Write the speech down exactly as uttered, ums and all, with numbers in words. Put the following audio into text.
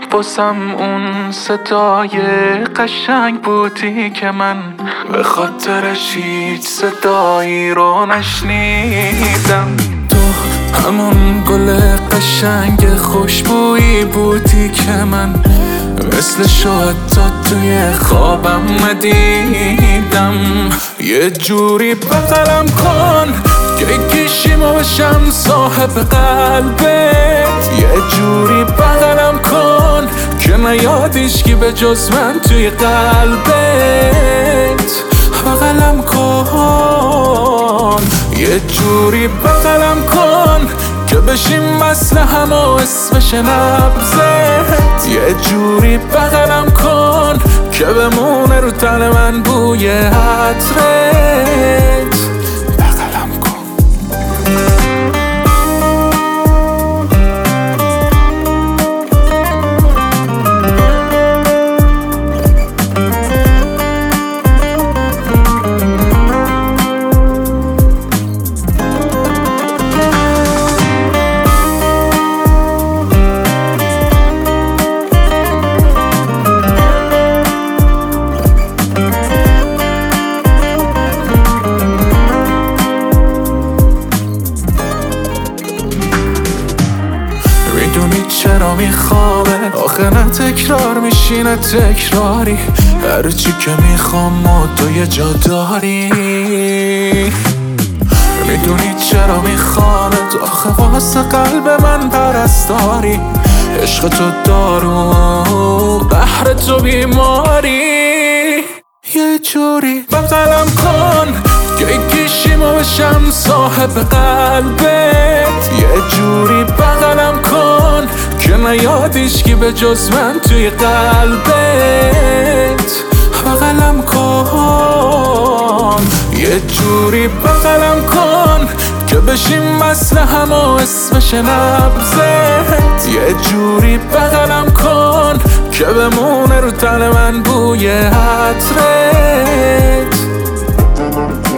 باسم اون صدای قشنگ بودی که من به خاطرش هیچ صدایی رو نشنیدم. تو همون گل قشنگ خوشبویی بودی که من مثل شد تا توی خوابم ندیدم. یه جوری بغلم کن که گیشیمو بشم صاحب قلبت. یه جوری بغلم کن که نیاد هیچکی به جز من توی قلبت. بغلم کن یه جوری بغلم کن که بشیم مثل همه اسمش نبزت. یه جوری بغلم کن که بمونه رو تن من بوی عطرت. بغلم کن. میدونی چرا میخوابه؟ آخه نه تکرار میشینه تکراری. هرچی که میخوام و تو یه جا داری. میدونی چرا میخوابه؟ تو آخه واسه قلب من پرستاری. عشق تو دارو، بحر تو بیماری. یه جوری بغلم کن که گیشیمو بشم صاحب قلبت. یه جوری بغلم کن که نیاد هیچکی به جز من توی قلبت. بغلم کن یه جوری بغلم کن که بشیم مثل همه اسمش نبزت. یه جوری بغلم کن که بمونه رو تن من بوی عطرت.